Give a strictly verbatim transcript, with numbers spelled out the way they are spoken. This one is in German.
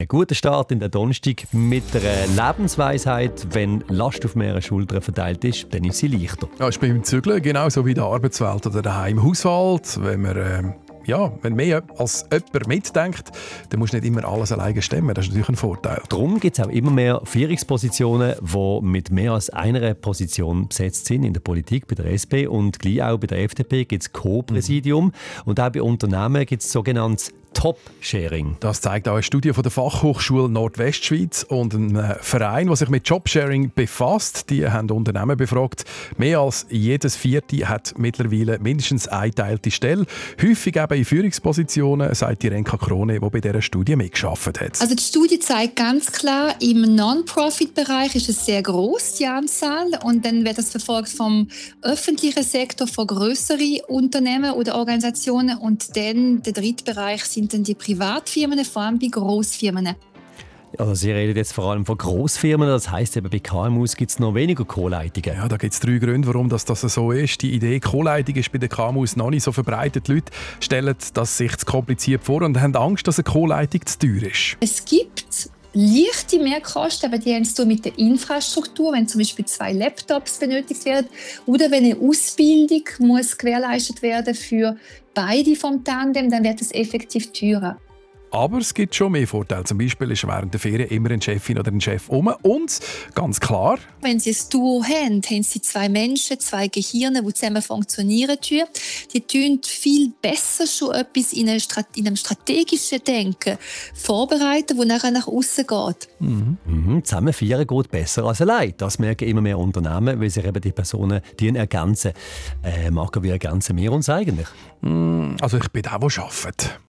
guten Start in den Donnerstag mit einer Lebensweisheit. Wenn Last auf mehrere Schultern verteilt ist, dann ist sie leichter. Ja, ist beim Zügeln genauso wie in der Arbeitswelt oder daheim im Haushalt. Wenn man ähm, ja, wenn mehr als jemand mitdenkt, dann musst du nicht immer alles alleine stemmen. Das ist natürlich ein Vorteil. Darum gibt es auch immer mehr Führungspositionen, die mit mehr als einer Position besetzt sind. In der Politik, bei der S P und gleich auch bei der F D P gibt es Co-Präsidium. Mhm. Und auch bei Unternehmen gibt es sogenanntes Top-Sharing. Das zeigt auch eine Studie von der Fachhochschule Nordwestschweiz und ein Verein, der sich mit Jobsharing befasst. Die haben Unternehmen befragt. Mehr als jedes Vierte hat mittlerweile mindestens eine geteilte Stelle. Häufig eben in Führungspositionen, sagt die Renka Krone, die bei dieser Studie mitgearbeitet hat. Also die Studie zeigt ganz klar, im Non-Profit-Bereich ist es sehr gross, die Anzahl. Und dann wird das verfolgt vom öffentlichen Sektor, von grösseren Unternehmen oder Organisationen. Und dann der dritte Bereich sind dann die Privatfirmen, vor allem bei Grossfirmen. Also Sie reden jetzt vor allem von Grossfirmen, das heisst, eben bei K M Us gibt es noch weniger Co-Leitungen. Ja, da gibt es drei Gründe, warum das, das so ist. Die Idee Co-Leitung ist bei den K M Us noch nicht so verbreitet. Die Leute stellen das sich zu kompliziert vor und haben Angst, dass eine Co-Leitung zu teuer ist. Es gibt leichte Mehrkosten, aber die haben zu tun mit der Infrastruktur, wenn zum Beispiel zwei Laptops benötigt werden oder wenn eine Ausbildung muss gewährleistet werden für beide vom Tandem, dann wird es effektiv teurer. Aber es gibt schon mehr Vorteile. Zum Beispiel ist während der Ferien immer eine Chefin oder ein Chef um. Und ganz klar, wenn Sie ein Duo haben, haben Sie zwei Menschen, zwei Gehirne, die zusammen funktionieren. Die tun viel besser schon etwas in einem strategischen Denken vorbereiten, das nachher nach außen geht. Mhm. Mhm. Zusammen feiern geht besser als allein. Das merken immer mehr Unternehmen, weil sich eben die Personen die ergänzen. Äh, machen wir ergänzen wir uns eigentlich? Also ich bin der, der arbeitet.